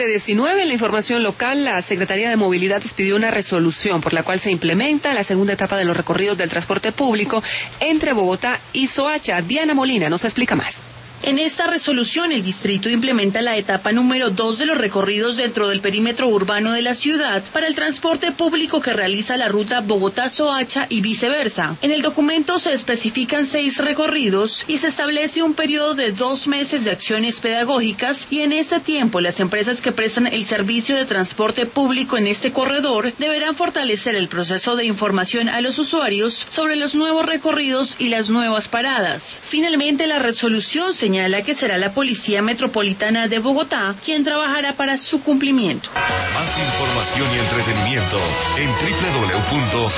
19, en la información local, la Secretaría de Movilidad expidió una resolución por la cual se implementa la segunda etapa de los recorridos del transporte público entre Bogotá y Soacha. Diana Molina nos explica más. En esta resolución, el distrito implementa la etapa número 2 de los recorridos dentro del perímetro urbano de la ciudad para el transporte público que realiza la ruta Bogotá-Soacha y viceversa. En el documento se especifican 6 recorridos y se establece un periodo de 2 meses de acciones pedagógicas, y en este tiempo las empresas que prestan el servicio de transporte público en este corredor deberán fortalecer el proceso de información a los usuarios sobre los nuevos recorridos y las nuevas paradas. Finalmente, la resolución señala que será la Policía Metropolitana de Bogotá quien trabajará para su cumplimiento. Más información y entretenimiento en